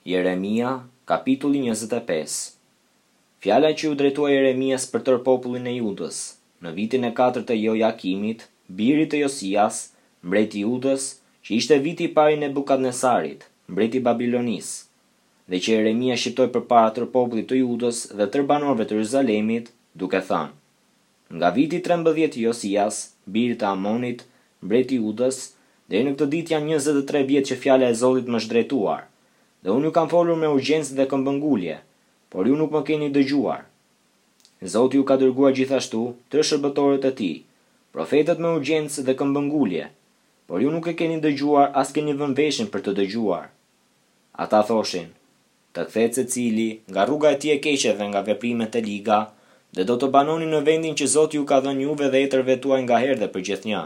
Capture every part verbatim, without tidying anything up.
Jeremia, kapitulli njëzet e pesë. Fjala që u drejtua Jeremias për tërë popullin e Judës, në vitin e katërt të Jojakimit, birit të Josias, mbreti i Judës, që ishte viti i parë i Nebukadnesarit, mbreti i Babilonis, dhe që Jeremia shqiptoi përpara tërë popullit të Judës dhe tërë banorëve të Jeruzalemit, duke thënë: Nga viti i trembëdhjetë i Josias, birit të Amonit, mbreti i Judës, deri në këtë ditë janë njëzet e tre vjet që fjala e Zotit më është drejtuar, dhe unë ju kam folur me urgjencë dhe këmbëngulje, por ju nuk më keni dëgjuar. Zoti ju ka dërguar gjithashtu tre shërbëtorët e tij, profetët me urgjencë dhe këmbëngulje, por ju nuk e keni dëgjuar as keni vënë veshin për të dëgjuar. Ata thoshin: Të kthehet secili nga rruga e tij e keqe dhe nga veprimet e liga, dhe do të banoni në vendin që Zoti ju ka dhënë juve dhe etërve tuaj ngaherë dhe përgjithënjë.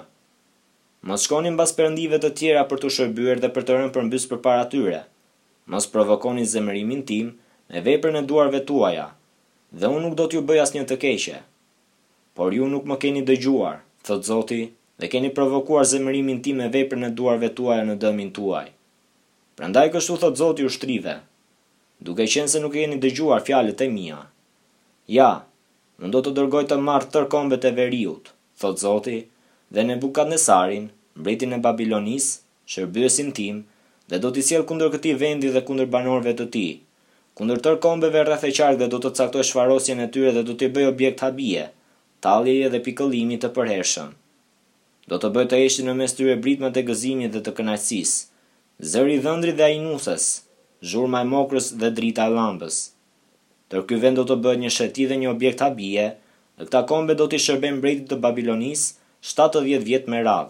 Mos shkoni mbas perëndive të tjera për të shërbyer dhe për të rënë përmbys përpara tyre. Mos provokoni zemërimin tim me veprën e duarve tuaja, dhe unë nuk do t'ju bëj asnjë të keqe. Por ju nuk më keni dëgjuar, thot Zoti, dhe keni provokuar zemërimin tim me veprën e duarve tuaja në dëmin tuaj. Prandaj kështu thot Zoti ushtrive, duke qenë se nuk keni dëgjuar fjalët e mia. Ja, unë do të dërgoj të marr tërë kombet e veriut, thot Zoti, dhe Nebukadnesarin, mbretin e Babilonis, shërbyesin tim, dhe do t'i sjell kundër këtij vendi dhe kundër banorëve të tij, kundër tërë kombeve rreth e qark dhe do të caktoj shfarosjen e tyre dhe do t'i bëj objekt habie, talljeje dhe pikëllimi të përhershëm. Do të bëj të heshin në mes tyre britmat e gëzimit dhe të kënaqësisë, zëri i dhëndrit dhe ai nusës, zhurma e mokrës dhe drita e llambës. Tër ky vend do të bëhet një sheti dhe një objekt habie, dhe këta kombe do t'i shërbejnë mbretit të Babilonis shtatëdhjetë vjet me radhë.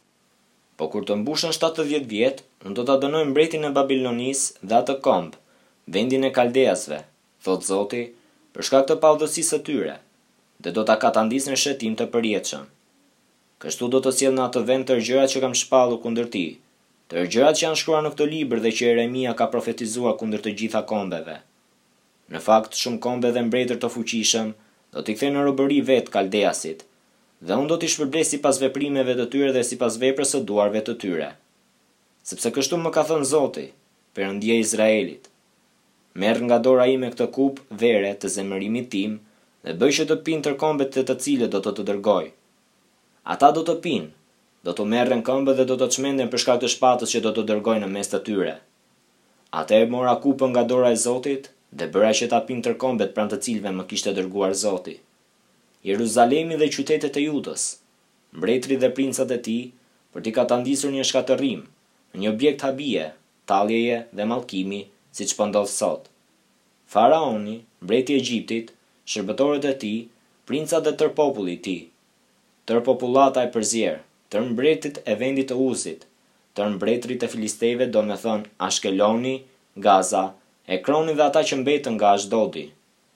Po kur të mbushën shtatëdhjetë vjet, unë do ta dënoj mbretin e Babilonis dhe atë komb, vendin e Kaldeasve, thot Zoti, për shkak të pavdësisë së tyre, dhe do ta katandis në shetim të përjetshëm. Kështu do të sjell në atë vend tërë gjërat që kam shpallur kundër tij, tërë gjërat që janë shkruar në këtë libër dhe që Jeremia ka profetizuar kundër të gjitha kombeve. Në fakt, shumë kombe dhe mbretër të fuqishëm do t'i kthejnë në robëri vet Kaldeasit, dhe unë do t'i shpërblet sipas veprimeve të tyre dhe sipas veprës së duarve të tyre. Sepse kështu më ka thënë Zoti, Perëndia e Izraelit: Merr nga dora ime këtë kup vere të zemërimit tim dhe bëj që të pinë tërë kombet të të cilët do të të dërgoj. Ata do të pinë, do të merren këmbë dhe do të çmenden për shkak të shpatës që do të dërgoj në mes të tyre. Atëherë mora kupën nga dora e Zotit dhe bëra që ta pinë tërë kombet pranë të cilëve më kishte dërguar Zoti. Jeruzalemi dhe qytetet e Judës, mbretëri dhe princat e tij, për t'i katandisur një shkatërrim, një objekt habie, talljeje dhe mallkimi, siç po ndodh sot. Faraoni, mbreti i Egjiptit, shërbëtorët e tij, princat dhe tërë populli i tij, tërë popullata e përzier, tërë mbretërit e vendit të Uzit, tërë mbretërit e filistejve, do me thënë Ashkeloni, Gaza, Ekroni dhe ata që mbetën nga Ashdodi,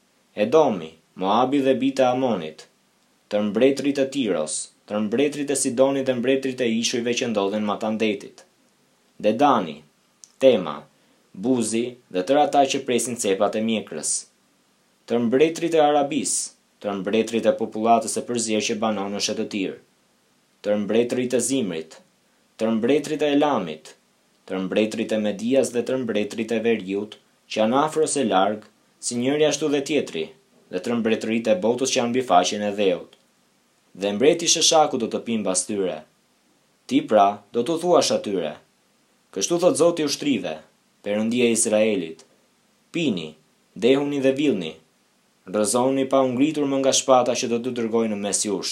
Edomi, Moabi dhe Bita e Amonit, tërë mbretërit e Tiros, tërë mbretërit e Sidonit dhe mbretërit e ishujve që ndodhen matandetit, Dedani, Tema, Buzi dhe tërë ata që presin cepat e mjekrës, tërë mbretërit e Arabis, tërë mbretërit e popullatës e përzier që banon në shëtëtir, tërë mbretërit e Zimrit, tërë mbretërit e Elamit, tërë mbretërit e Medias dhe tërë mbretërit e Veriut, që janë afër ose larg, si njëri ashtu dhe tjetri, dhe tërë mbretërit e botës që janë mbi faqen e dheut. Dhe mbreti Sheshaku do të pinë mbas tyre. Ti pra do të thuash atyre: Kështu thot Zoti ushtrive, Perëndia e Izraelit: Pini, dehuni dhe villni, rrëzoni pa u ngritur më nga shpata që do të dërgoj në mes jush.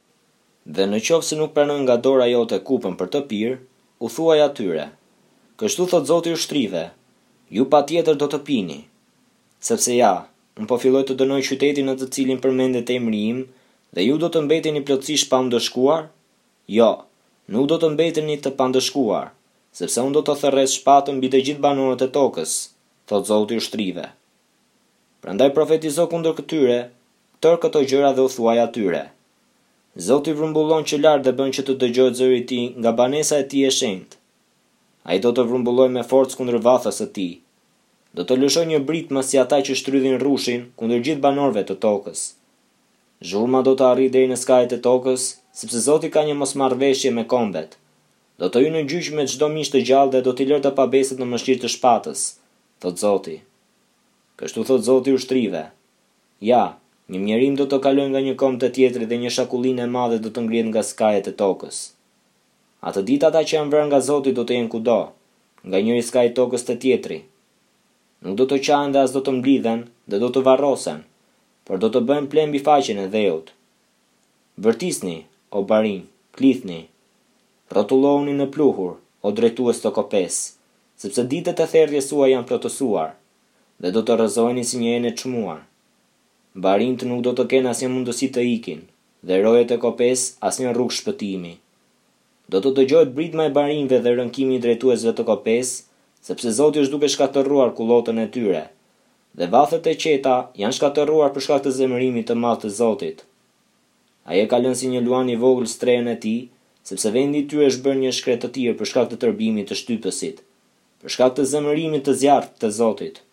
Dhe në qoftë se nuk pranon nga dora jote kupën për të pirë, u thuaj atyre: Kështu thot Zoti ushtrive, ju patjetër do të pini, sepse ja, unë po filloj të dënoj qytetin në të cilin përmendet emri im, dhe ju do të mbeteni plotësisht pa ndëshkuar? Jo, nuk do të mbeteni të pandëshkuar, sepse unë do të therrës shpatën mbi të gjithë banorët e tokës, thot Zoti ushtrive. Prandaj profetizo kundër këtyre tërë këto gjëra dhe u thuaj atyre: Zoti vrumbullon që lart dhe bën që të dëgjohet zëri i tij nga banesa e tij e shenjtë. Ai do të vrumbullojë me forcë kundër vathës së tij. Do të lëshoj një britmë si ata që shtrydhin rrushin kundër gjithë banorëve të tokës. Zhurma do të arrijë deri në skajet e tokës, sepse Zoti ka një mosmarrveshje me kombet. Do të hyjë në gjyq me çdo mish të gjallë dhe do t'i lërë të pabeset në mëshirë të shpatës, thot Zoti. Kështu thot Zoti ushtrive. Ja, një mjerim do të kalojë nga një kom të tjetri dhe një shakullinë e madhe do të ngrihet nga skajet e tokës. Atë ditë ata që janë vrarë nga Zoti do të jenë kudo, nga njëri skaj tokës të tjetri. Nuk do të qahen dhe as do të mblidhen dhe do të varrosen, por do të bëhen plen mbi faqen e dheut. Vërtisni, o barin, klithni, rrotullohuni në pluhur, o drejtues të kopes, sepse ditët e therdhjes suaj janë plotësuar, dhe do të rrëzoheni si një enë e çmuar. Barinët nuk do të kenë asnjë mundësi të ikin, dhe rojet e kopes asnjë rrugë shpëtimi. Do të dëgjohet britma e barinëve dhe rënkimi i drejtuesve të kopes, sepse Zoti është duke shkatërruar kullotën e tyre, dhe vathet e qeta janë shkatërruar për shkak të zemërimit të madh të Zotit. Ai e ka lënë si një luan i vogël strehën e tij, sepse vendi i tyre është bërë një shkret të tirë për shkak të tërbimit të shtypësit, për shkak të zemërimit të zjarrt të Zotit.